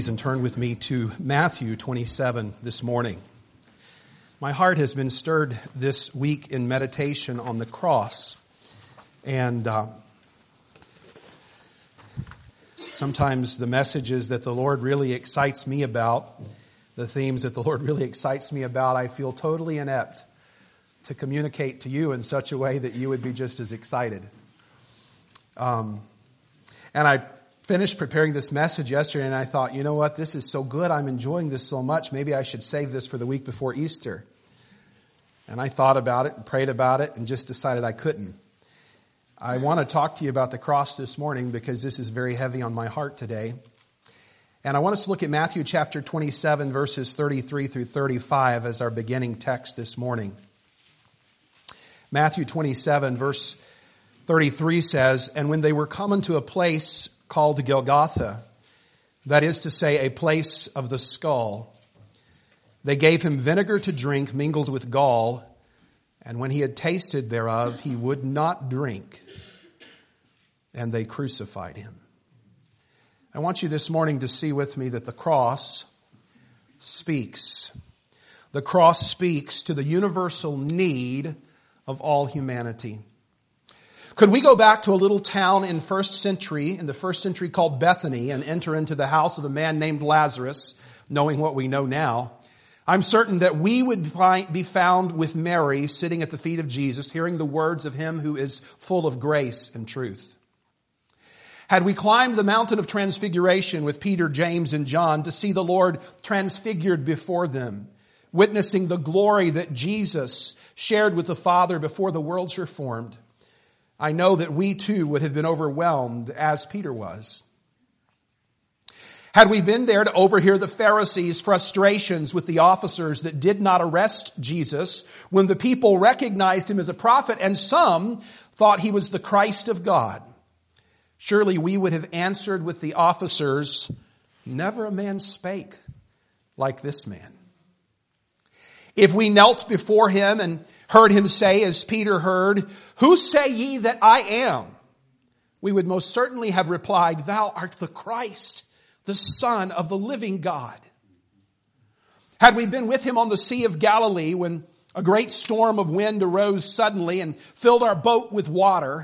And turn with me to Matthew 27 this morning. My heart has been stirred this week in meditation on the cross. And sometimes the messages that the Lord really excites me about, the themes that the Lord really excites me about, I feel totally inept to communicate to you in such a way that you would be just as excited. And I finished preparing this message yesterday and I thought, you know what, this is so good, I'm enjoying this so much, maybe I should save this for the week before Easter. And I thought about it and prayed about it and just decided I couldn't. I want to talk to you about the cross this morning because this is very heavy on my heart today. And I want us to look at Matthew chapter 27 verses 33 through 35 as our beginning text this morning. Matthew 27 verse 33 says, "And when they were come unto a place called Golgotha, that is to say, a place of the skull, they gave him vinegar to drink mingled with gall, and when he had tasted thereof, he would not drink, and they crucified him." I want you this morning to see with me that the cross speaks. The cross speaks to the universal need of all humanity. Could we go back to a little town in the first century called Bethany, and enter into the house of a man named Lazarus, knowing what we know now? I'm certain that we would be found with Mary sitting at the feet of Jesus, hearing the words of him who is full of grace and truth. Had we climbed the mountain of transfiguration with Peter, James, and John to see the Lord transfigured before them, witnessing the glory that Jesus shared with the Father before the worlds were formed, I know that we too would have been overwhelmed as Peter was. Had we been there to overhear the Pharisees' frustrations with the officers that did not arrest Jesus when the people recognized him as a prophet and some thought he was the Christ of God, surely we would have answered with the officers, "Never a man spake like this man." If we knelt before him and heard him say, as Peter heard, "Who say ye that I am?" we would most certainly have replied, "Thou art the Christ, the Son of the living God." Had we been with him on the Sea of Galilee when a great storm of wind arose suddenly and filled our boat with water,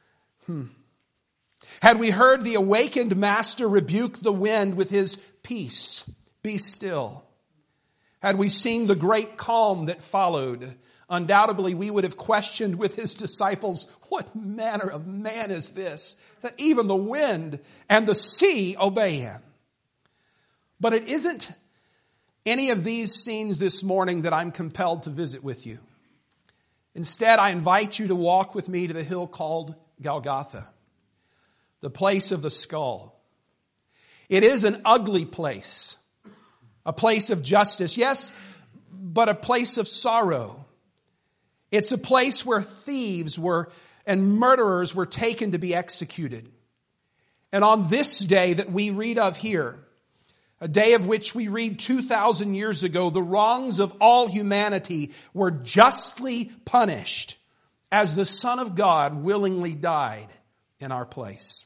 had we heard the awakened Master rebuke the wind with his "Peace, be still," had we seen the great calm that followed, undoubtedly we would have questioned with his disciples, "What manner of man is this, that even the wind and the sea obey him?" But it isn't any of these scenes this morning that I'm compelled to visit with you. Instead, I invite you to walk with me to the hill called Golgotha, the place of the skull. It is an ugly place. A place of justice, yes, but a place of sorrow. It's a place where thieves and murderers were taken to be executed. And on this day that we read of here, a day of which we read 2,000 years ago, the wrongs of all humanity were justly punished as the Son of God willingly died in our place.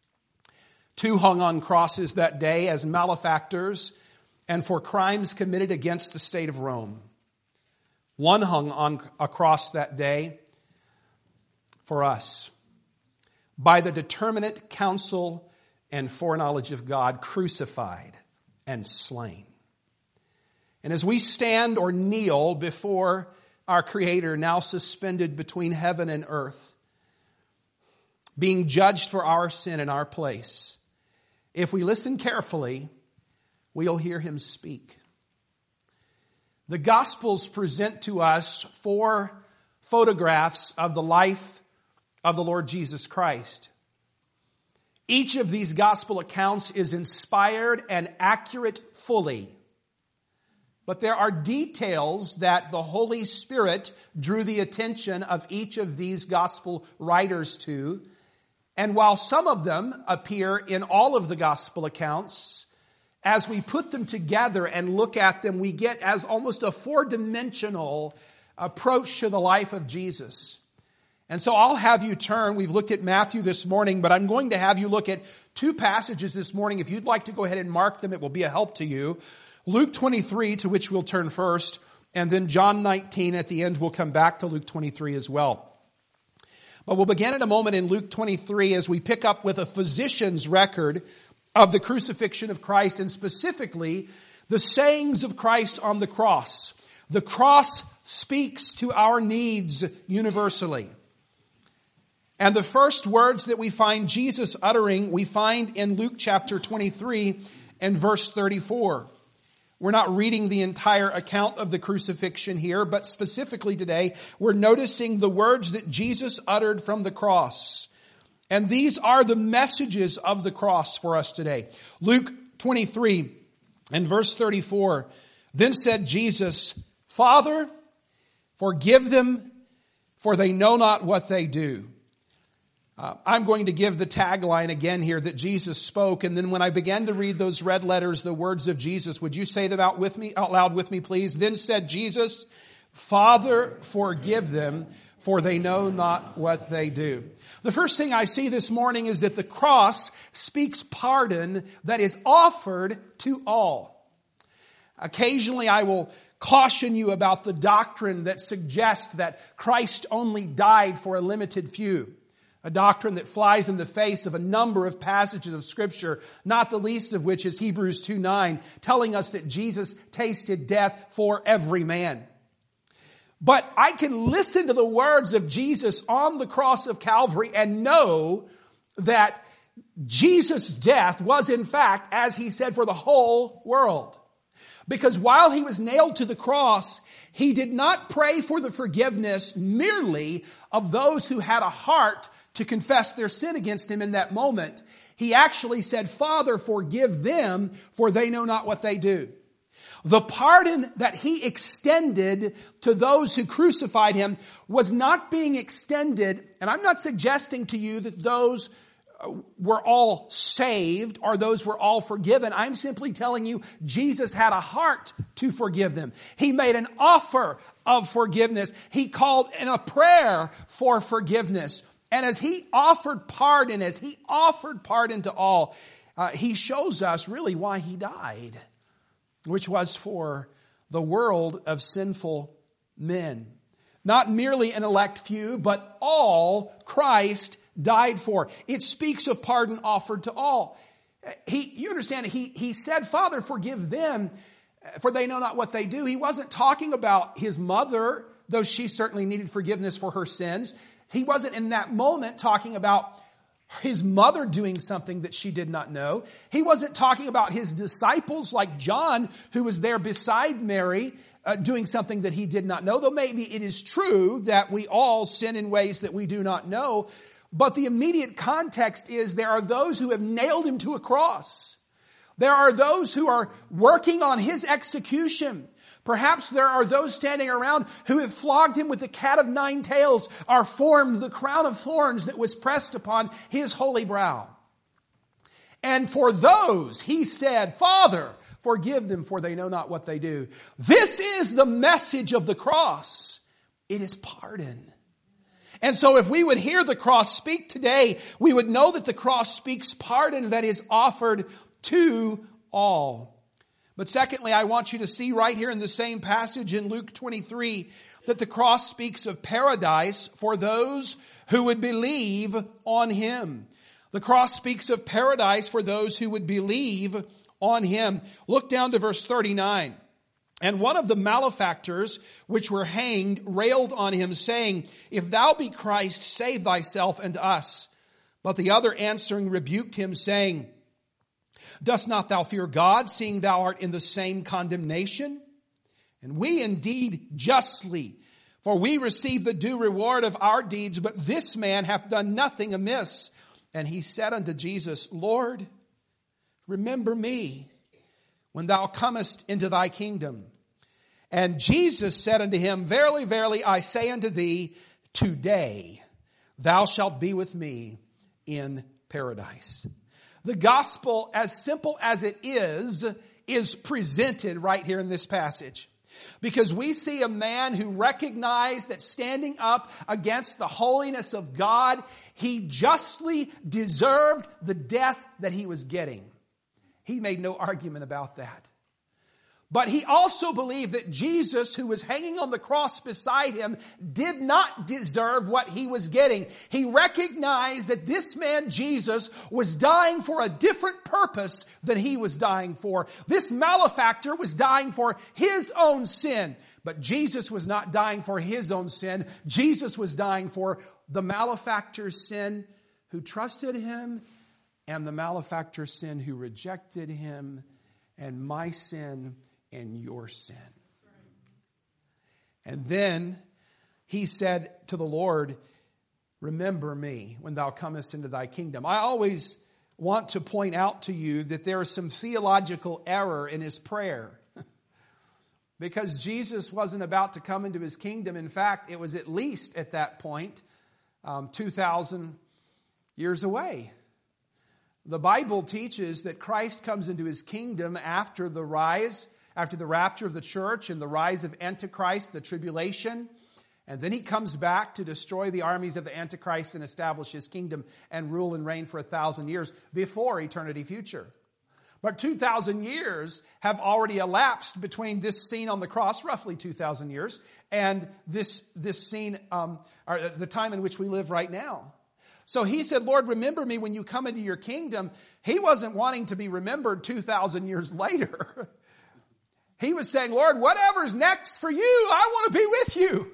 Two hung on crosses that day as malefactors and for crimes committed against the state of Rome. One hung on a cross that day for us, by the determinate counsel and foreknowledge of God, crucified and slain. And as we stand or kneel before our Creator, now suspended between heaven and earth, being judged for our sin in our place, if we listen carefully, we'll hear him speak. The Gospels present to us 4 photographs of the life of the Lord Jesus Christ. Each of these Gospel accounts is inspired and accurate fully. But there are details that the Holy Spirit drew the attention of each of these Gospel writers to. And while some of them appear in all of the Gospel accounts, as we put them together and look at them, we get as almost a 4-dimensional approach to the life of Jesus. And so I'll have you turn. We've looked at Matthew this morning, but I'm going to have you look at two passages this morning. If you'd like to go ahead and mark them, it will be a help to you. Luke 23, to which we'll turn first, and then John 19. At the end, we'll come back to Luke 23 as well. But we'll begin in a moment in Luke 23 as we pick up with a physician's record of the crucifixion of Christ, and specifically the sayings of Christ on the cross. The cross speaks to our needs universally. And the first words that we find Jesus uttering, we find in Luke chapter 23 and verse 34. We're not reading the entire account of the crucifixion here, but specifically today, we're noticing the words that Jesus uttered from the cross. And these are the messages of the cross for us today. Luke 23 and verse 34. Then said Jesus, Father, forgive them, for they know not what they do. I'm going to give the tagline again here that Jesus spoke. And then when I began to read those red letters, the words of Jesus, would you say them out loud with me, please? Then said Jesus, Father, forgive them, for they know not what they do. The first thing I see this morning is that the cross speaks pardon that is offered to all. Occasionally I will caution you about the doctrine that suggests that Christ only died for a limited few. A doctrine that flies in the face of a number of passages of Scripture, not the least of which is Hebrews 2:9, telling us that Jesus tasted death for every man. But I can listen to the words of Jesus on the cross of Calvary and know that Jesus' death was in fact, as he said, for the whole world. Because while he was nailed to the cross, he did not pray for the forgiveness merely of those who had a heart to confess their sin against him in that moment. He actually said, Father, forgive them, for they know not what they do. The pardon that he extended to those who crucified him was not being extended, and I'm not suggesting to you that those were all saved or those were all forgiven. I'm simply telling you Jesus had a heart to forgive them. He made an offer of forgiveness. He called in a prayer for forgiveness. And as he offered pardon to all, he shows us really why he died, which was for the world of sinful men. Not merely an elect few, but all Christ died for. It speaks of pardon offered to all. You understand, he said, Father, forgive them, for they know not what they do. He wasn't talking about his mother, though she certainly needed forgiveness for her sins. He wasn't in that moment talking about his mother doing something that she did not know. He wasn't talking about his disciples like John, who was there beside Mary, doing something that he did not know. Though maybe it is true that we all sin in ways that we do not know. But the immediate context is there are those who have nailed him to a cross. There are those who are working on his execution. Perhaps there are those standing around who have flogged him with the cat of nine tails, or formed the crown of thorns that was pressed upon his holy brow. And for those, he said, Father, forgive them, for they know not what they do. This is the message of the cross. It is pardon. And so if we would hear the cross speak today, we would know that the cross speaks pardon that is offered to all. But secondly, I want you to see right here in the same passage in Luke 23 that the cross speaks of paradise for those who would believe on him. The cross speaks of paradise for those who would believe on him. Look down to verse 39. And one of the malefactors which were hanged railed on him, saying, If thou be Christ, save thyself and us. But the other answering rebuked him, saying, Dost not thou fear God, seeing thou art in the same condemnation? And we indeed justly, for we receive the due reward of our deeds, but this man hath done nothing amiss. And he said unto Jesus, Lord, remember me when thou comest into thy kingdom. And Jesus said unto him, Verily, verily, I say unto thee, today thou shalt be with me in paradise. The gospel, as simple as it is presented right here in this passage. Because we see a man who recognized that standing up against the holiness of God, he justly deserved the death that he was getting. He made no argument about that. But he also believed that Jesus, who was hanging on the cross beside him, did not deserve what he was getting. He recognized that this man, Jesus, was dying for a different purpose than he was dying for. This malefactor was dying for his own sin. But Jesus was not dying for his own sin. Jesus was dying for the malefactor's sin who trusted him, and the malefactor's sin who rejected him, and my sin and your sin. And then he said to the Lord, remember me when thou comest into thy kingdom. I always want to point out to you that there is some theological error in his prayer. Because Jesus wasn't about to come into his kingdom. In fact, it was at least at that point 2,000 years away. The Bible teaches that Christ comes into his kingdom after the rapture of the church and the rise of Antichrist, the tribulation. And then he comes back to destroy the armies of the Antichrist and establish his kingdom and rule and reign for 1,000 years before eternity future. But 2,000 years have already elapsed between this scene on the cross, roughly 2,000 years, and this scene, or the time in which we live right now. So he said, Lord, remember me when you come into your kingdom. He wasn't wanting to be remembered 2,000 years later. He was saying, Lord, whatever's next for you, I want to be with you.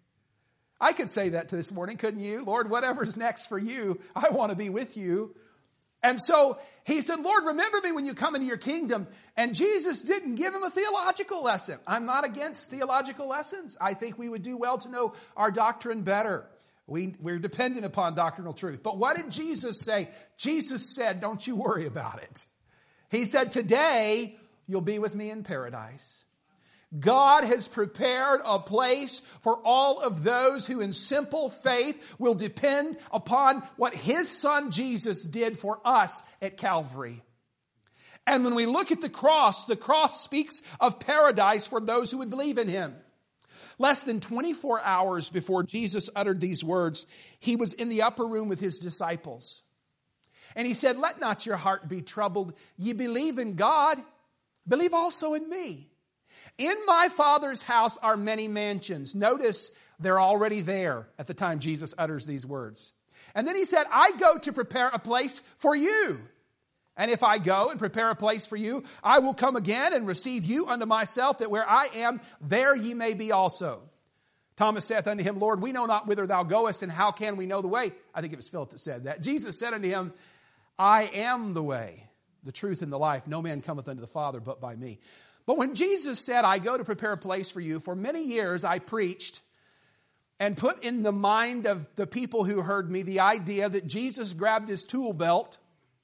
I could say that this morning, couldn't you? Lord, whatever's next for you, I want to be with you. And so he said, Lord, remember me when you come into your kingdom. And Jesus didn't give him a theological lesson. I'm not against theological lessons. I think we would do well to know our doctrine better. We're dependent upon doctrinal truth. But what did Jesus say? Jesus said, don't you worry about it. He said, today you'll be with me in paradise. God has prepared a place for all of those who in simple faith will depend upon what his son Jesus did for us at Calvary. And when we look at the cross speaks of paradise for those who would believe in him. Less than 24 hours before Jesus uttered these words, he was in the upper room with his disciples. And he said, let not your heart be troubled. Ye believe in God, believe also in me. In my Father's house are many mansions. Notice they're already there at the time Jesus utters these words. And then he said, I go to prepare a place for you. And if I go and prepare a place for you, I will come again and receive you unto myself, that where I am, there ye may be also. Thomas saith unto him, Lord, we know not whither thou goest, and how can we know the way? I think it was Philip that said that. Jesus said unto him, I am the way, the truth, and the life. No man cometh unto the Father but by me. But when Jesus said, I go to prepare a place for you, for many years I preached and put in the mind of the people who heard me the idea that Jesus grabbed his tool belt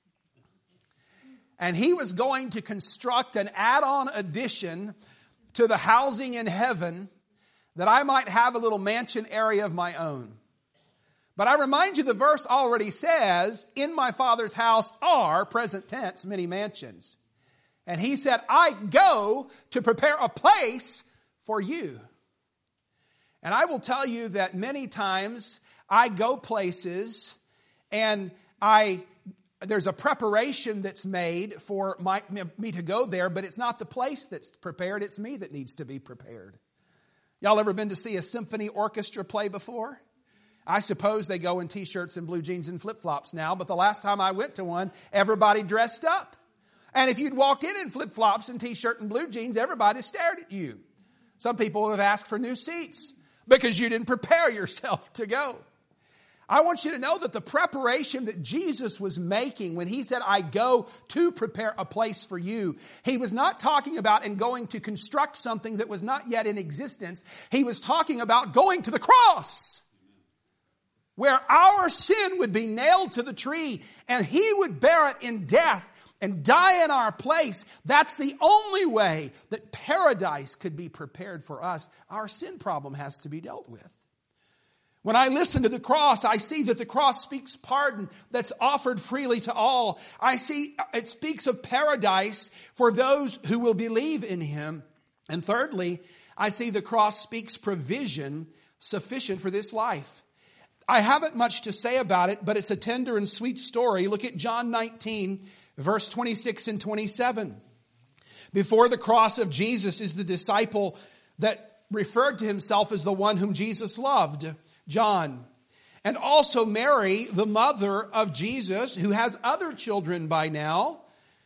and he was going to construct an add-on addition to the housing in heaven that I might have a little mansion area of my own. But I remind you, the verse already says, in my Father's house are, present tense, many mansions. And he said, I go to prepare a place for you. And I will tell you that many times I go places and there's a preparation that's made for me to go there, but it's not the place that's prepared, it's me that needs to be prepared. Y'all ever been to see a symphony orchestra play before? I suppose they go in t-shirts and blue jeans and flip-flops now, but the last time I went to one, everybody dressed up. And if you'd walked in flip-flops and t-shirt and blue jeans, everybody stared at you. Some people would have asked for new seats because you didn't prepare yourself to go. I want you to know that the preparation that Jesus was making when he said, I go to prepare a place for you, he was not talking about and going to construct something that was not yet in existence. He was talking about going to the cross, where our sin would be nailed to the tree and he would bear it in death and die in our place. That's the only way that paradise could be prepared for us. Our sin problem has to be dealt with. When I listen to the cross, I see that the cross speaks pardon that's offered freely to all. I see it speaks of paradise for those who will believe in him. And thirdly, I see the cross speaks provision sufficient for this life. I haven't much to say about it, but it's a tender and sweet story. Look at John 19, verse 26 and 27. Before the cross of Jesus is the disciple that referred to himself as the one whom Jesus loved, John. And also Mary, the mother of Jesus, who has other children by now.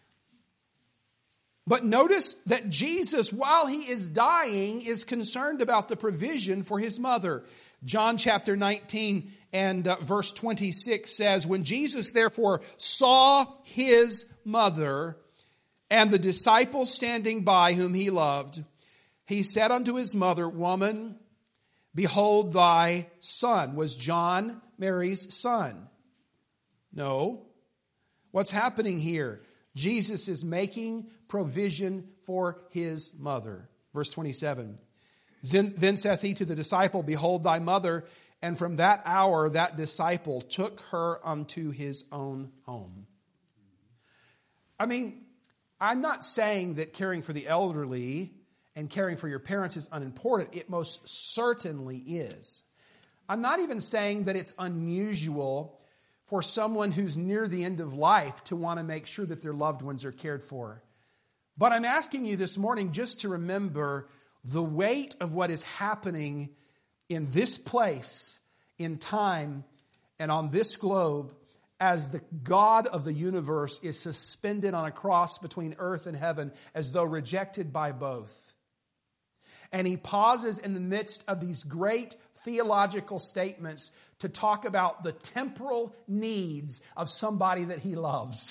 But notice that Jesus, while he is dying, is concerned about the provision for his mother. John chapter 19 and verse 26 says, when Jesus therefore saw his mother and the disciple standing by whom he loved, he said unto his mother, Woman, behold thy son. Was John Mary's son? No. What's happening here? Jesus is making provision for his mother. Verse 27. Then saith he to the disciple, Behold thy mother. And from that hour that disciple took her unto his own home. I mean, I'm not saying that caring for the elderly and caring for your parents is unimportant. It most certainly is. I'm not even saying that it's unusual for someone who's near the end of life to want to make sure that their loved ones are cared for. But I'm asking you this morning just to remember the weight of what is happening in this place, in time, and on this globe as the God of the universe is suspended on a cross between earth and heaven as though rejected by both. And he pauses in the midst of these great theological statements to talk about the temporal needs of somebody that he loves.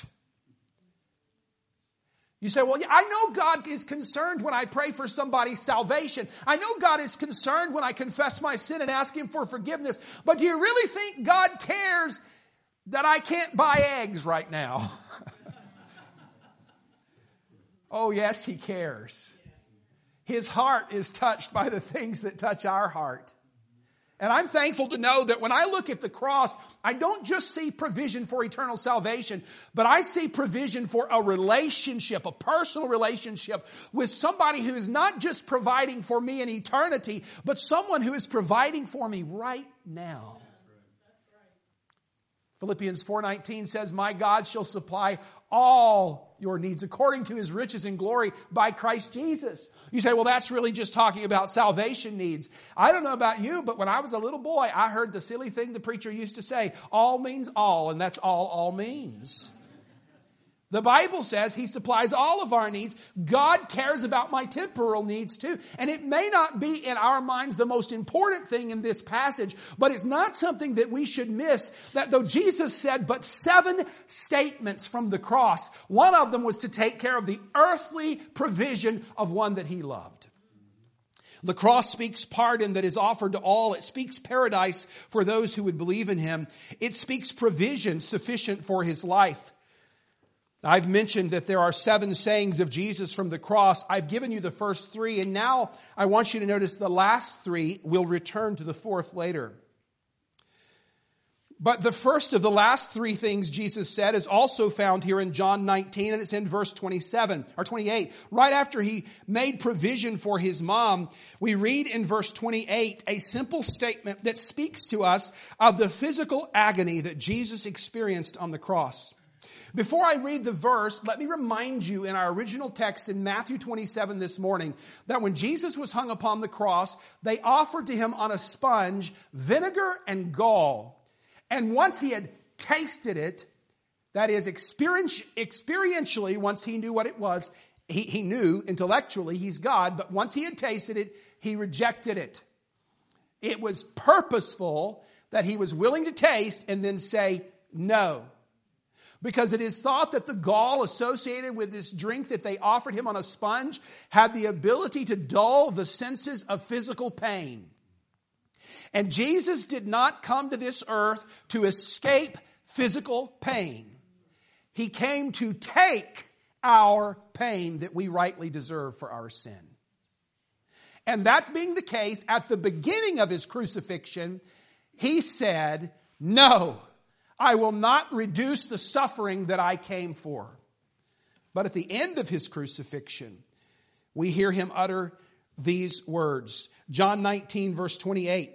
You say, well, I know God is concerned when I pray for somebody's salvation. I know God is concerned when I confess my sin and ask him for forgiveness. But do you really think God cares that I can't buy eggs right now? Oh, yes, he cares. His heart is touched by the things that touch our heart. And I'm thankful to know that when I look at the cross, I don't just see provision for eternal salvation, but I see provision for a relationship, a personal relationship with somebody who is not just providing for me in eternity, but someone who is providing for me right now. Philippians 4:19 says, My God shall supply all your needs according to his riches and glory by Christ Jesus. You say, well, that's really just talking about salvation needs. I don't know about you, but when I was a little boy, I heard the silly thing the preacher used to say, all means all, and that's all means. The Bible says he supplies all of our needs. God cares about my temporal needs too. And it may not be in our minds the most important thing in this passage, but it's not something that we should miss, that though Jesus said but 7 statements from the cross, one of them was to take care of the earthly provision of one that he loved. The cross speaks pardon that is offered to all. It speaks paradise for those who would believe in him. It speaks provision sufficient for his life. I've mentioned that there are 7 sayings of Jesus from the cross. I've given you the first 3, and now I want you to notice the last 3. We'll return to the 4th later. But the first of the last 3 things Jesus said is also found here in John 19, and it's in verse 27 or 28. Right after he made provision for his mom, we read in verse 28 a simple statement that speaks to us of the physical agony that Jesus experienced on the cross. Before I read the verse, let me remind you in our original text in Matthew 27 this morning that when Jesus was hung upon the cross, they offered to him on a sponge vinegar and gall. And once he had tasted it, that is experientially, once he knew what it was, he knew intellectually he's God, but once he had tasted it, he rejected it. It was purposeful that he was willing to taste and then say no. Because it is thought that the gall associated with this drink that they offered him on a sponge had the ability to dull the senses of physical pain. And Jesus did not come to this earth to escape physical pain. He came to take our pain that we rightly deserve for our sin. And that being the case, at the beginning of his crucifixion, he said, no, I will not reduce the suffering that I came for. But at the end of his crucifixion, we hear him utter these words. John 19, verse 28.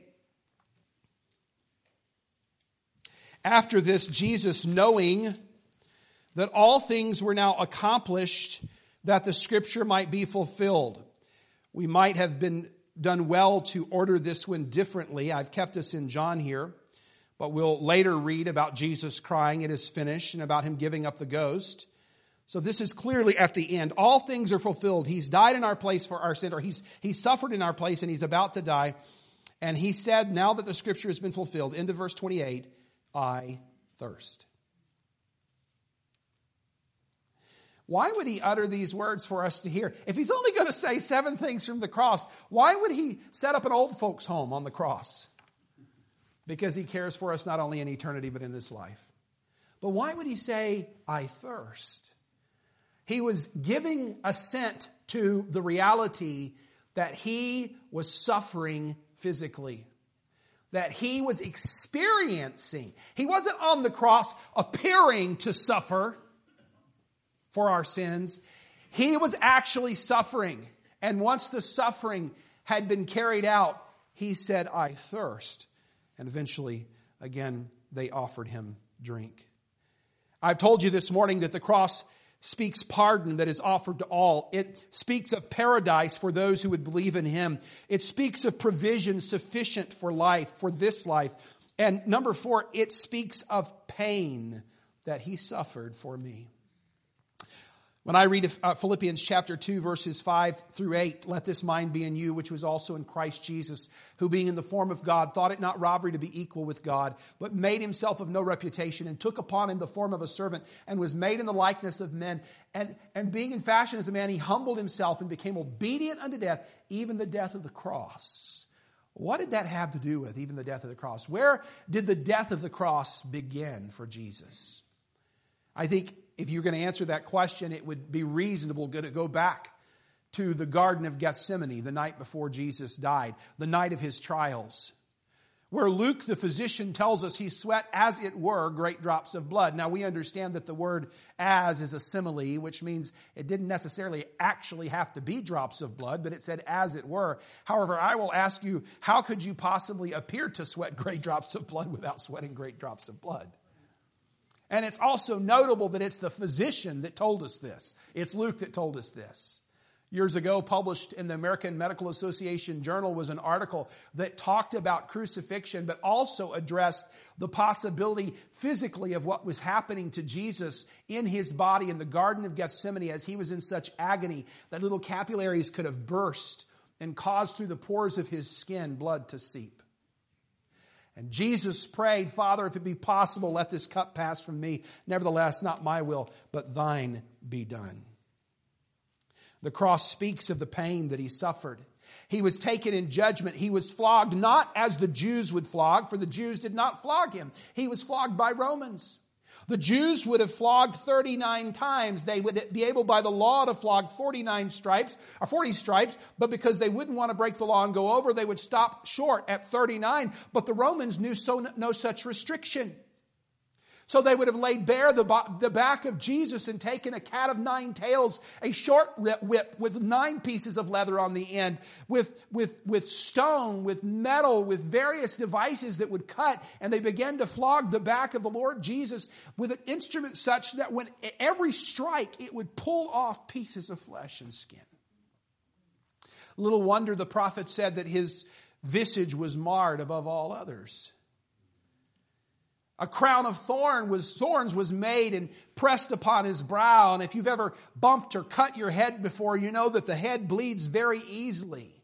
After this, Jesus, knowing that all things were now accomplished, that the scripture might be fulfilled. We might have been done well to order this one differently. I've kept us in John here, but we'll later read about Jesus crying, "It is finished," and about him giving up the ghost. So this is clearly at the end. All things are fulfilled. He's died in our place for our sin, or he's suffered in our place, and he's about to die. And he said, now that the scripture has been fulfilled, into verse 28, "I thirst." Why would he utter these words for us to hear? If he's only going to say 7 things from the cross, why would he set up an old folks' home on the cross? Because he cares for us not only in eternity, but in this life. But why would he say, "I thirst"? He was giving assent to the reality that he was suffering physically, that he was experiencing. He wasn't on the cross appearing to suffer for our sins. He was actually suffering. And once the suffering had been carried out, he said, "I thirst." And eventually, again, they offered him drink. I've told you this morning that the cross speaks pardon that is offered to all. It speaks of paradise for those who would believe in him. It speaks of provision sufficient for life, for this life. And number 4, it speaks of pain that he suffered for me. When I read Philippians chapter 2, verses 5 through 8, "Let this mind be in you, which was also in Christ Jesus, who being in the form of God, thought it not robbery to be equal with God, but made himself of no reputation, and took upon him the form of a servant, and was made in the likeness of men. And being in fashion as a man, he humbled himself and became obedient unto death, even the death of the cross." What did that have to do with, even the death of the cross? Where did the death of the cross begin for Jesus? I think if you're going to answer that question, it would be reasonable to go back to the Garden of Gethsemane, the night before Jesus died, the night of his trials, where Luke, the physician, tells us he sweat, as it were, great drops of blood. Now, we understand that the word "as" is a simile, which means it didn't necessarily actually have to be drops of blood, but it said "as it were." However, I will ask you, how could you possibly appear to sweat great drops of blood without sweating great drops of blood? And it's also notable that it's the physician that told us this. It's Luke that told us this. Years ago, published in the American Medical Association Journal was an article that talked about crucifixion, but also addressed the possibility physically of what was happening to Jesus in his body in the Garden of Gethsemane as he was in such agony that little capillaries could have burst and caused through the pores of his skin blood to seep. And Jesus prayed, "Father, if it be possible, let this cup pass from me. Nevertheless, not my will, but thine be done." The cross speaks of the pain that he suffered. He was taken in judgment. He was flogged not as the Jews would flog, for the Jews did not flog him. He was flogged by Romans. The Jews would have flogged 39 times. They would be able by the law to flog 40 stripes, but because they wouldn't want to break the law and go over, they would stop short at 39. But the Romans knew no such restriction. So they would have laid bare the back of Jesus and taken a cat of 9 tails, a short whip with 9 pieces of leather on the end, with stone, with metal, with various devices that would cut. And they began to flog the back of the Lord Jesus with an instrument such that when every strike, it would pull off pieces of flesh and skin. Little wonder the prophet said that his visage was marred above all others. A crown of thorns was made and pressed upon his brow. And if you've ever bumped or cut your head before, you know that the head bleeds very easily.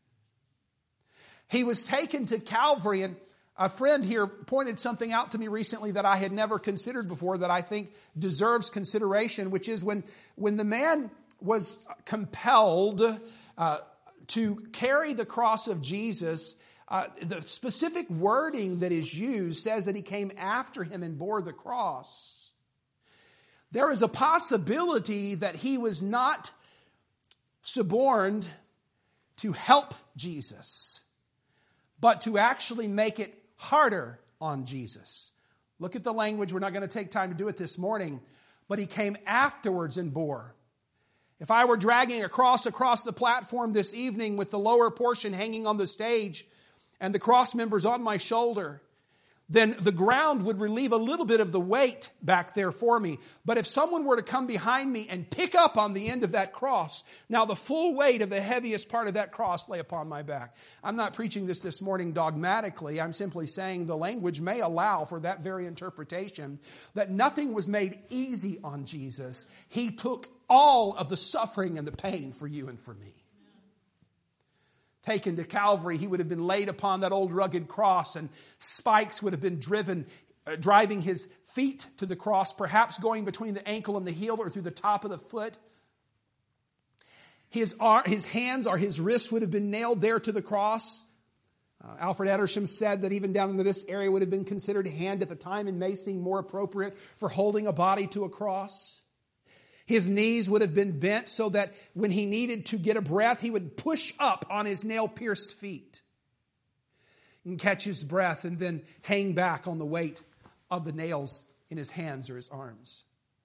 He was taken to Calvary, and a friend here pointed something out to me recently that I had never considered before that I think deserves consideration, which is when the man was compelled to carry the cross of Jesus, the specific wording that is used says that he came after him and bore the cross. There is a possibility that he was not suborned to help Jesus, but to actually make it harder on Jesus. Look at the language. We're not going to take time to do it this morning, but he came afterwards and bore. If I were dragging a cross across the platform this evening with the lower portion hanging on the stage and the cross members on my shoulder, then the ground would relieve a little bit of the weight back there for me. But if someone were to come behind me and pick up on the end of that cross, now the full weight of the heaviest part of that cross lay upon my back. I'm not preaching this morning dogmatically. I'm simply saying the language may allow for that very interpretation, that nothing was made easy on Jesus. He took all of the suffering and the pain for you and for me. Taken to Calvary, he would have been laid upon that old rugged cross, and spikes would have been driving his feet to the cross, perhaps going between the ankle and the heel or through the top of the foot. His hands or his wrists would have been nailed there to the cross. Alfred Edersheim said that even down into this area would have been considered hand at the time and may seem more appropriate for holding a body to a cross. His knees would have been bent so that when he needed to get a breath, he would push up on his nail-pierced feet and catch his breath and then hang back on the weight of the nails in his hands or his arms.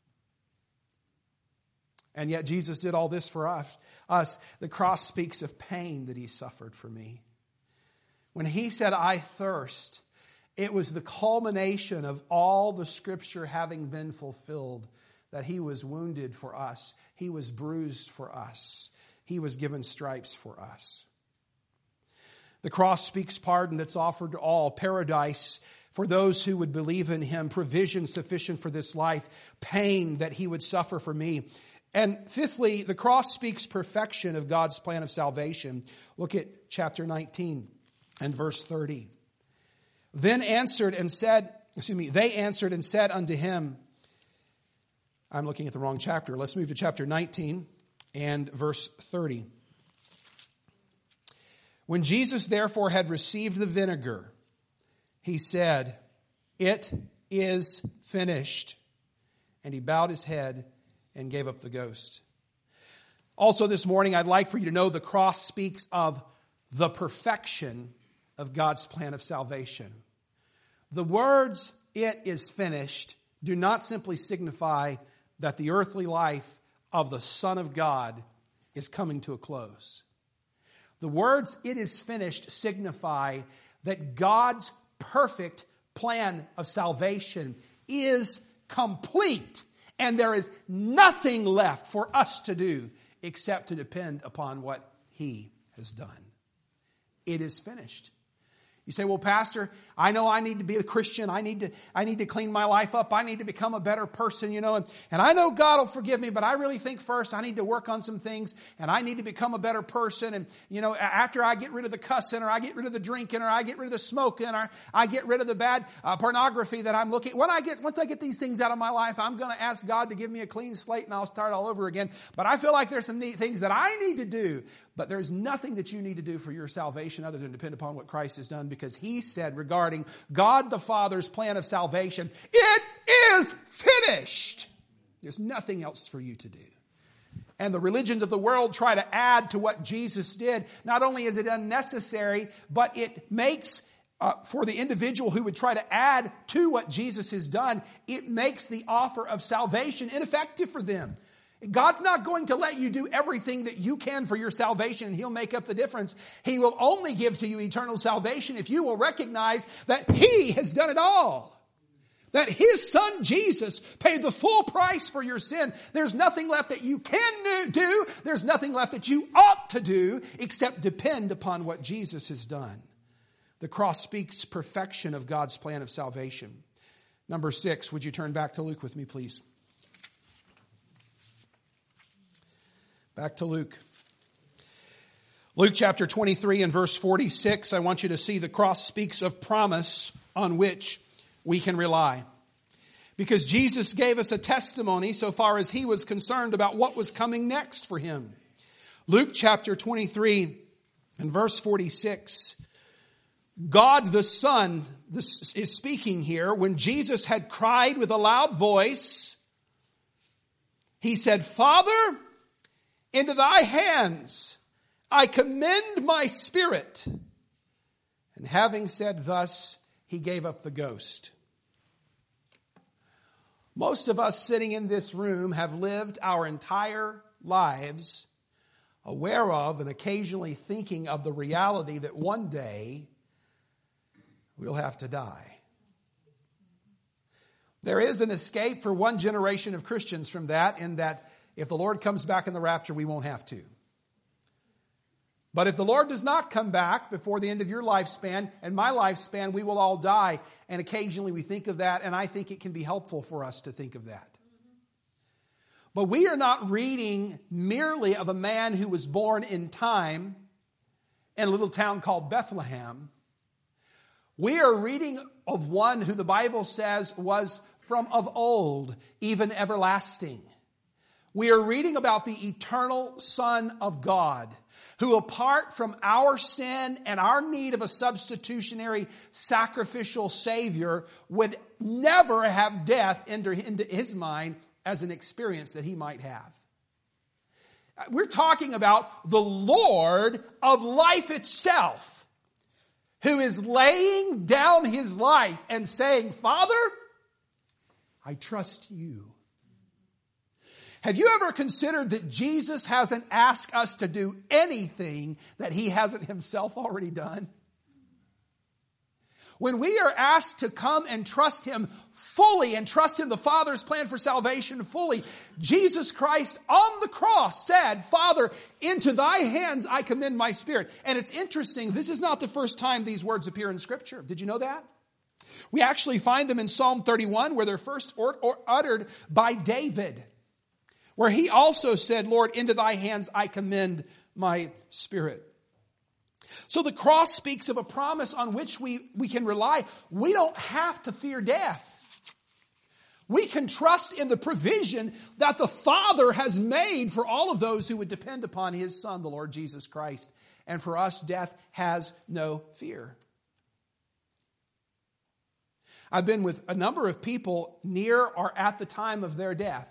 And yet Jesus did all this for us. The cross speaks of pain that he suffered for me. When he said, "I thirst," it was the culmination of all the Scripture having been fulfilled. That he was wounded for us. He was bruised for us. He was given stripes for us. The cross speaks pardon that's offered to all, paradise for those who would believe in him, provision sufficient for this life, pain that he would suffer for me. And fifthly, the cross speaks perfection of God's plan of salvation. Look at chapter 19 and verse 30. They answered and said unto him, I'm looking at the wrong chapter. Let's move to chapter 19 and verse 30. When Jesus therefore had received the vinegar, he said, "It is finished." And he bowed his head and gave up the ghost. Also this morning, I'd like for you to know the cross speaks of the perfection of God's plan of salvation. The words, "It is finished," do not simply signify that the earthly life of the Son of God is coming to a close. The words, "It is finished," signify that God's perfect plan of salvation is complete, and there is nothing left for us to do except to depend upon what he has done. It is finished. You say, "Well, Pastor, I know I need to be a Christian. I need to clean my life up. I need to become a better person, and I know God will forgive me, but I really think first I need to work on some things, and I need to become a better person. And, after I get rid of the cussing, or I get rid of the drinking, or I get rid of the smoking, or I get rid of the bad pornography that I'm looking, once I get these things out of my life, I'm going to ask God to give me a clean slate and I'll start all over again. But I feel like there's some neat things that I need to do." But there's nothing that you need to do for your salvation other than depend upon what Christ has done, because he said regarding God the Father's plan of salvation, "It is finished." There's nothing else for you to do. And the religions of the world try to add to what Jesus did. Not only is it unnecessary, but it makes, for the individual who would try to add to what Jesus has done, it makes the offer of salvation ineffective for them. God's not going to let you do everything that you can for your salvation and he'll make up the difference. He will only give to you eternal salvation if you will recognize that he has done it all. That his son Jesus paid the full price for your sin. There's nothing left that you can do. There's nothing left that you ought to do except depend upon what Jesus has done. The cross speaks perfection of God's plan of salvation. Number 6, would you turn back to Luke with me, please? Back to Luke. Luke chapter 23 and verse 46, I want you to see the cross speaks of promise on which we can rely. Because Jesus gave us a testimony so far as he was concerned about what was coming next for him. Luke chapter 23 and verse 46. God the Son is speaking here. When Jesus had cried with a loud voice, he said, "Father, into thy hands I commend my spirit." And having said thus, he gave up the ghost. Most of us sitting in this room have lived our entire lives aware of and occasionally thinking of the reality that one day we'll have to die. There is an escape for one generation of Christians from that, in that if the Lord comes back in the rapture, we won't have to. But if the Lord does not come back before the end of your lifespan and my lifespan, we will all die. And occasionally we think of that, and I think it can be helpful for us to think of that. But we are not reading merely of a man who was born in time in a little town called Bethlehem. We are reading of one who the Bible says was from of old, even everlasting. We are reading about the eternal Son of God, who apart from our sin and our need of a substitutionary sacrificial Savior would never have death enter into his mind as an experience that he might have. We're talking about the Lord of life itself, who is laying down his life and saying, Father, I trust you. Have you ever considered that Jesus hasn't asked us to do anything that he hasn't himself already done? When we are asked to come and trust him fully and trust in the Father's plan for salvation fully, Jesus Christ on the cross said, Father, into thy hands I commend my spirit. And it's interesting, this is not the first time these words appear in Scripture. Did you know that? We actually find them in Psalm 31, where they're first uttered by David, where he also said, Lord, into thy hands I commend my spirit. So the cross speaks of a promise on which we can rely. We don't have to fear death. We can trust in the provision that the Father has made for all of those who would depend upon his Son, the Lord Jesus Christ. And for us, death has no fear. I've been with a number of people near or at the time of their death.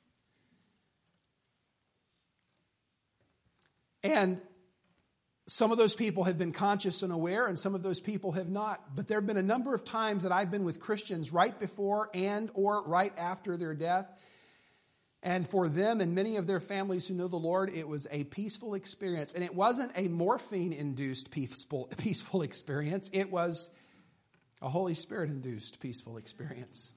And some of those people have been conscious and aware, and some of those people have not. But there have been a number of times that I've been with Christians right before and or right after their death. And for them and many of their families who know the Lord, it was a peaceful experience. And it wasn't a morphine-induced peaceful experience. It was a Holy Spirit-induced peaceful experience.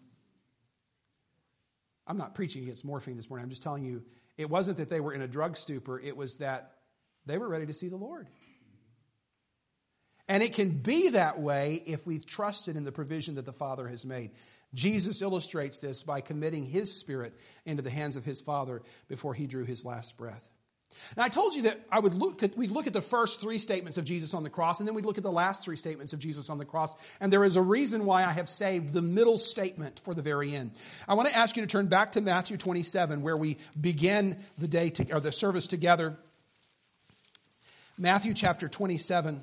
I'm not preaching against morphine this morning. I'm just telling you, it wasn't that they were in a drug stupor. It was that they were ready to see the Lord. And it can be that way if we've trusted in the provision that the Father has made. Jesus illustrates this by committing his spirit into the hands of his Father before he drew his last breath. Now, I told you that we'd look at the first three statements of Jesus on the cross, and then we'd look at the last three statements of Jesus on the cross. And there is a reason why I have saved the middle statement for the very end. I want to ask you to turn back to Matthew 27, where we begin the day or the service together. Matthew chapter 27.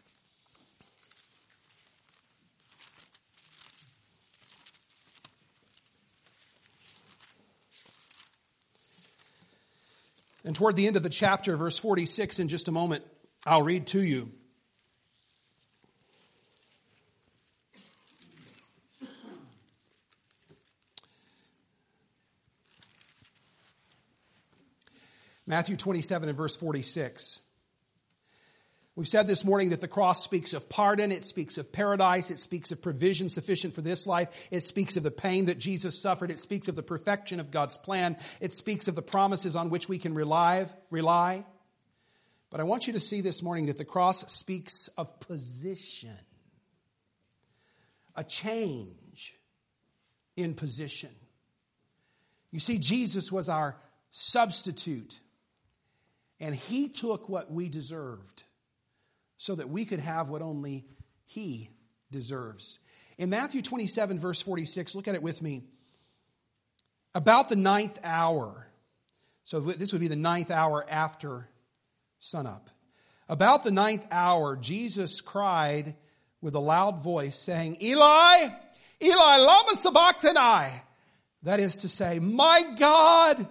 And toward the end of the chapter, verse 46, in just a moment, I'll read to you. Matthew 27 and verse 46. We've said this morning that the cross speaks of pardon, it speaks of paradise, it speaks of provision sufficient for this life, it speaks of the pain that Jesus suffered, it speaks of the perfection of God's plan, it speaks of the promises on which we can rely. But I want you to see this morning that the cross speaks of position, a change in position. You see, Jesus was our substitute, and he took what we deserved, so that we could have what only he deserves. In Matthew 27, verse 46, look at it with me. About the 9th hour, so this would be the 9th hour after sunup. About the 9th hour, Jesus cried with a loud voice, saying, Eli, Eli, lama sabachthani. That is to say, my God,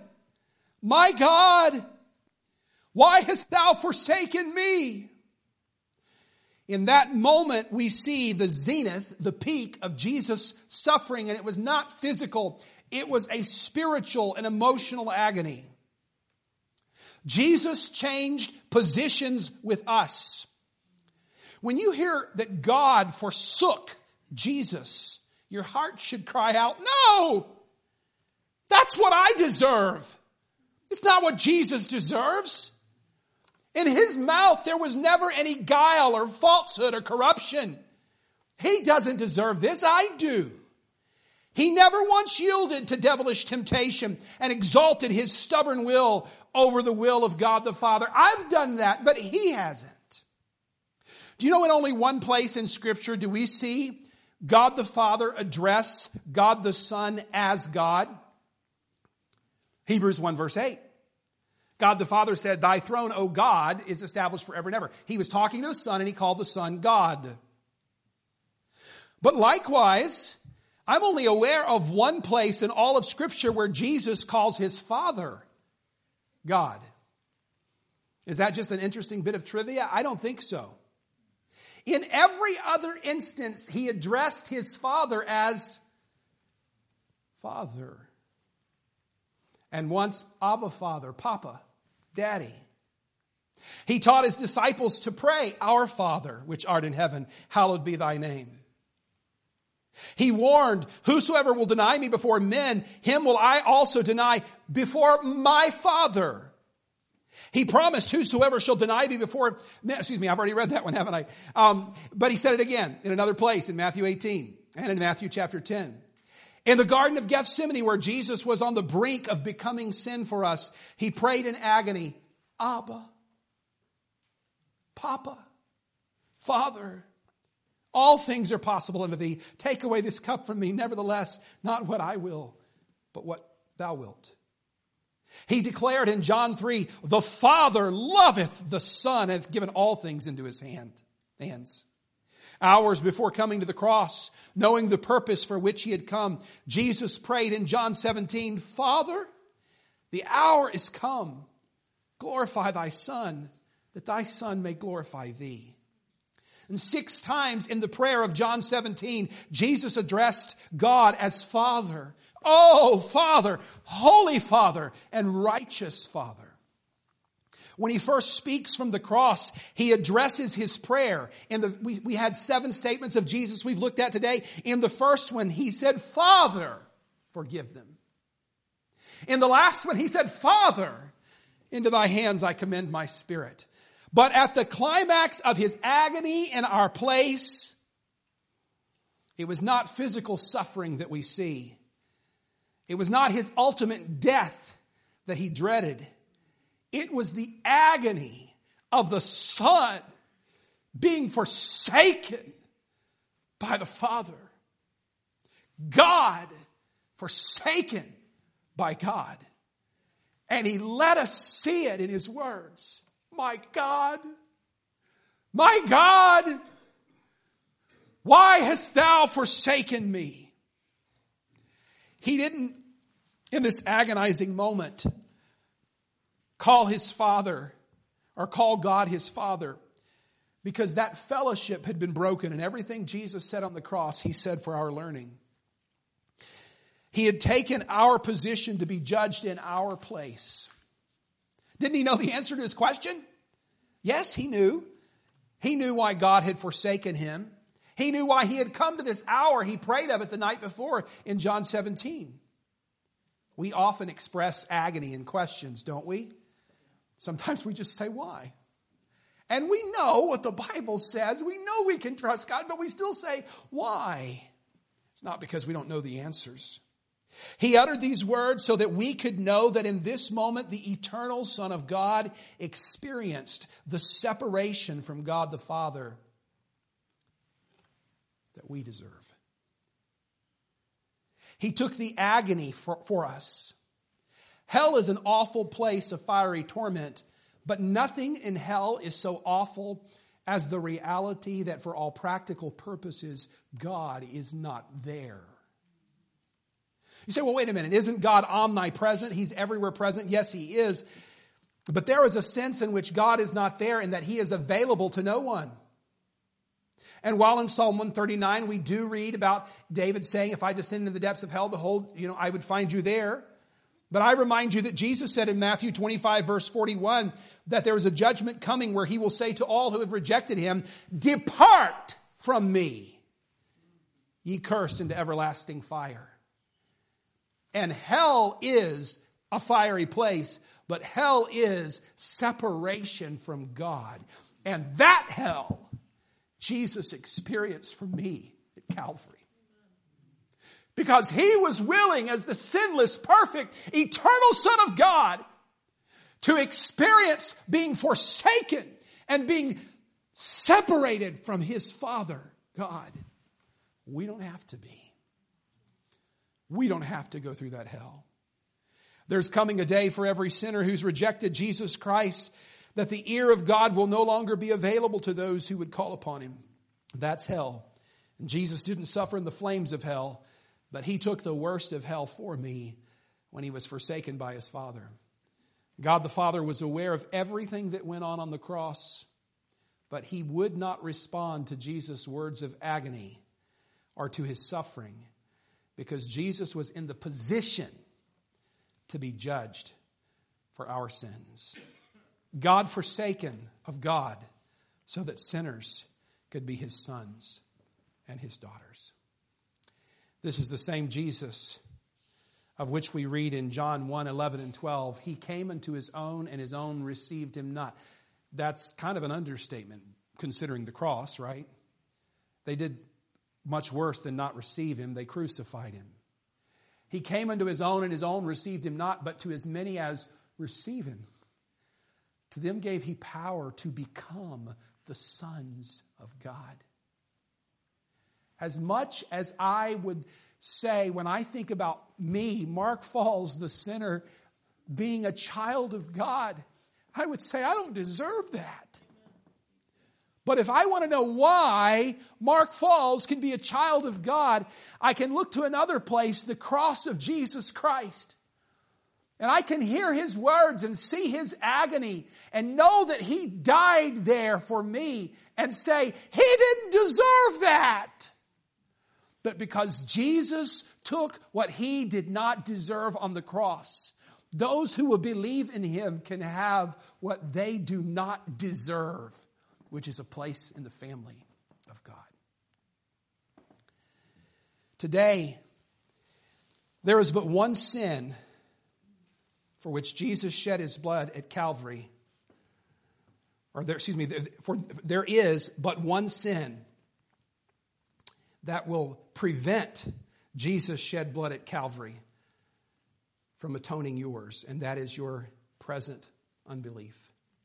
why hast thou forsaken me? In that moment, we see the zenith, the peak of Jesus' suffering, and it was not physical. It was a spiritual and emotional agony. Jesus changed positions with us. When you hear that God forsook Jesus, your heart should cry out, no! That's what I deserve. It's not what Jesus deserves. In his mouth, there was never any guile or falsehood or corruption. He doesn't deserve this. I do. He never once yielded to devilish temptation and exalted his stubborn will over the will of God the Father. I've done that, but he hasn't. Do you know in only one place in Scripture do we see God the Father address God the Son as God? Hebrews 1 verse 8. God the Father said, thy throne, O God, is established forever and ever. He was talking to the Son and he called the Son God. But likewise, I'm only aware of one place in all of Scripture where Jesus calls his Father God. Is that just an interesting bit of trivia? I don't think so. In every other instance, he addressed his Father as Father. And once Abba Father, Papa, Daddy. He taught his disciples to pray, Our Father, which art in heaven, hallowed be thy name. He warned, whosoever will deny me before men, him will I also deny before my Father. He promised, whosoever shall deny me before, excuse me, I've already read that one, haven't I? But he said it again in another place in Matthew 18 and in Matthew chapter 10. In the Garden of Gethsemane, where Jesus was on the brink of becoming sin for us, he prayed in agony, Abba, Papa, Father, all things are possible unto thee. Take away this cup from me. Nevertheless, not what I will, but what thou wilt. He declared in John 3, the Father loveth the Son and hath given all things into his hands. Hours before coming to the cross, knowing the purpose for which he had come, Jesus prayed in John 17, Father, the hour is come. Glorify thy Son, that thy Son may glorify thee. And 6 times in the prayer of John 17, Jesus addressed God as Father. Oh, Father, Holy Father, and Righteous Father. When he first speaks from the cross, he addresses his prayer. We had 7 statements of Jesus we've looked at today. In the first one, he said, Father, forgive them. In the last one, he said, Father, into thy hands I commend my spirit. But at the climax of his agony in our place, it was not physical suffering that we see. It was not his ultimate death that he dreaded. It was the agony of the Son being forsaken by the Father. God forsaken by God. And he let us see it in his words. My God, why hast thou forsaken me? He didn't, in this agonizing moment, call his Father or call God his Father, because that fellowship had been broken, and everything Jesus said on the cross, he said for our learning. He had taken our position to be judged in our place. Didn't he know the answer to his question? Yes, he knew. He knew why God had forsaken him. He knew why he had come to this hour. He prayed of it the night before in John 17. We often express agony in questions, don't we? Sometimes we just say, why? And we know what the Bible says. We know we can trust God, but we still say, why? It's not because we don't know the answers. He uttered these words so that we could know that in this moment, the eternal Son of God experienced the separation from God the Father that we deserve. He took the agony for us. Hell is an awful place of fiery torment, but nothing in hell is so awful as the reality that for all practical purposes, God is not there. You say, well, wait a minute. Isn't God omnipresent? He's everywhere present. Yes, he is. But there is a sense in which God is not there and that he is available to no one. And while in Psalm 139, we do read about David saying, if I descend into the depths of hell, behold, I would find you there. But I remind you that Jesus said in Matthew 25, verse 41, that there is a judgment coming where he will say to all who have rejected him, "Depart from me, ye cursed, into everlasting fire." And hell is a fiery place, but hell is separation from God. And that hell Jesus experienced for me at Calvary. Because he was willing, as the sinless, perfect, eternal Son of God, to experience being forsaken and being separated from his Father, God. We don't have to be. We don't have to go through that hell. There's coming a day for every sinner who's rejected Jesus Christ that the ear of God will no longer be available to those who would call upon him. That's hell. And Jesus didn't suffer in the flames of hell, but he took the worst of hell for me when he was forsaken by his Father. God the Father was aware of everything that went on the cross, but he would not respond to Jesus' words of agony or to his suffering because Jesus was in the position to be judged for our sins. God forsaken of God so that sinners could be his sons and his daughters. This is the same Jesus of which we read in John 1, 11 and 12. He came unto his own, and his own received him not. That's kind of an understatement, considering the cross, right? They did much worse than not receive him. They crucified him. He came unto his own, and his own received him not, but to as many as receive him, to them gave he power to become the sons of God. As much as I would say, when I think about me, Mark Falls, the sinner, being a child of God, I would say I don't deserve that. But if I want to know why Mark Falls can be a child of God, I can look to another place, the cross of Jesus Christ. And I can hear his words and see his agony and know that he died there for me and say, he didn't deserve that. But because Jesus took what he did not deserve on the cross, those who will believe in him can have what they do not deserve, which is a place in the family of God. Today, there is but one sin for which Jesus shed his blood at Calvary. There is but one sin that will prevent Jesus' shed blood at Calvary from atoning yours, and that is your present unbelief.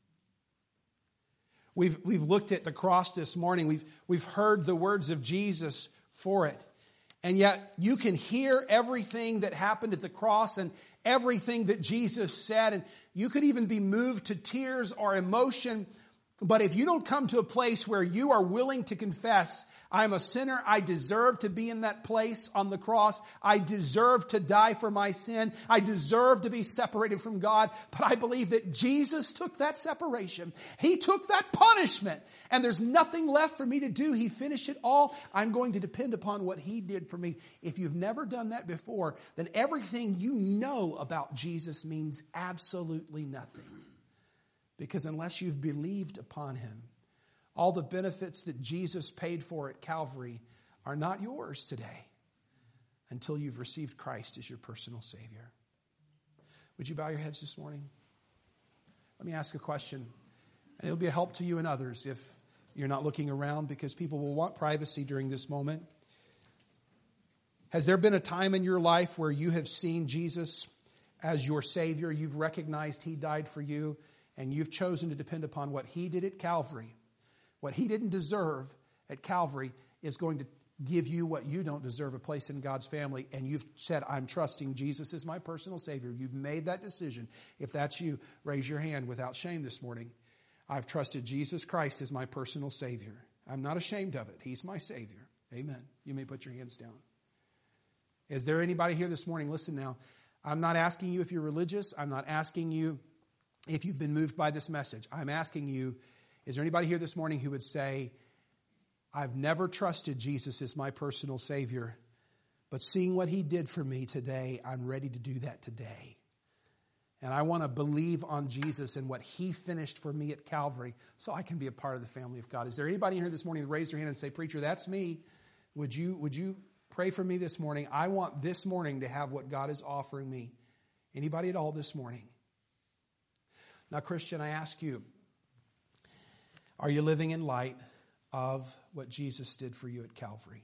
We've looked at the cross this morning. We've heard the words of Jesus for it. And yet you can hear everything that happened at the cross and everything that Jesus said. And you could even be moved to tears or emotion. But if you don't come to a place where you are willing to confess, I'm a sinner, I deserve to be in that place on the cross, I deserve to die for my sin, I deserve to be separated from God, but I believe that Jesus took that separation, he took that punishment, and there's nothing left for me to do, he finished it all, I'm going to depend upon what he did for me. If you've never done that before, then everything you know about Jesus means absolutely nothing. Because unless you've believed upon him, all the benefits that Jesus paid for at Calvary are not yours today until you've received Christ as your personal Savior. Would you bow your heads this morning? Let me ask a question, and it'll be a help to you and others if you're not looking around, because people will want privacy during this moment. Has there been a time in your life where you have seen Jesus as your Savior? You've recognized he died for you, and you've chosen to depend upon what he did at Calvary. What he didn't deserve at Calvary is going to give you what you don't deserve, a place in God's family. And you've said, I'm trusting Jesus as my personal Savior. You've made that decision. If that's you, raise your hand without shame this morning. I've trusted Jesus Christ as my personal Savior. I'm not ashamed of it. He's my Savior. Amen. You may put your hands down. Is there anybody here this morning? Listen now. I'm not asking you if you're religious. I'm not asking you if you've been moved by this message. I'm asking you, is there anybody here this morning who would say, I've never trusted Jesus as my personal Savior, but seeing what he did for me today, I'm ready to do that today. And I want to believe on Jesus and what He finished for me at Calvary so I can be a part of the family of God. Is there anybody here this morning that raise their hand and say, Preacher, that's me. Would you pray for me this morning? I want this morning to have what God is offering me. Anybody at all this morning? Now, Christian, I ask you, are you living in light of what Jesus did for you at Calvary?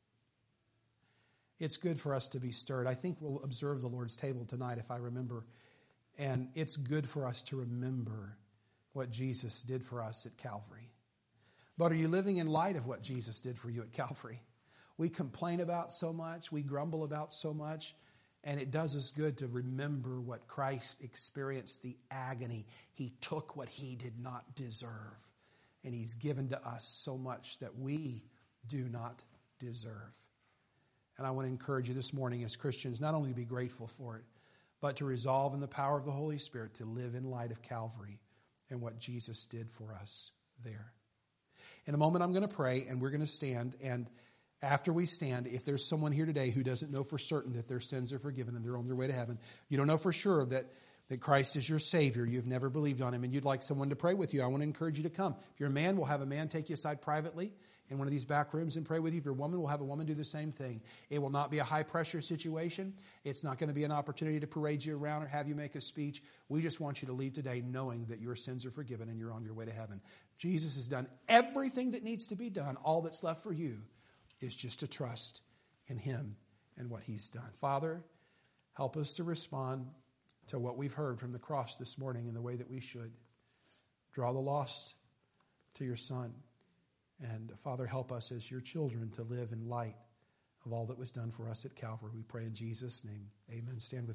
It's good for us to be stirred. I think we'll observe the Lord's table tonight, if I remember. And it's good for us to remember what Jesus did for us at Calvary. But are you living in light of what Jesus did for you at Calvary? We complain about so much, we grumble about so much, and it does us good to remember what Christ experienced, the agony. He took what He did not deserve, and He's given to us so much that we do not deserve. And I want to encourage you this morning as Christians not only to be grateful for it, but to resolve in the power of the Holy Spirit to live in light of Calvary and what Jesus did for us there. In a moment I'm going to pray and we're going to stand, and after we stand, if there's someone here today who doesn't know for certain that their sins are forgiven and they're on their way to heaven, you don't know for sure that Christ is your Savior, you've never believed on Him, and you'd like someone to pray with you, I want to encourage you to come. If you're a man, we'll have a man take you aside privately in one of these back rooms and pray with you. If you're a woman, we'll have a woman do the same thing. It will not be a high-pressure situation. It's not going to be an opportunity to parade you around or have you make a speech. We just want you to leave today knowing that your sins are forgiven and you're on your way to heaven. Jesus has done everything that needs to be done. All that's left for you is just to trust in Him and what He's done. Father, help us to respond to what we've heard from the cross this morning in the way that we should. Draw the lost to your Son. And Father, help us as your children to live in light of all that was done for us at Calvary. We pray in Jesus' name. Amen. Stand with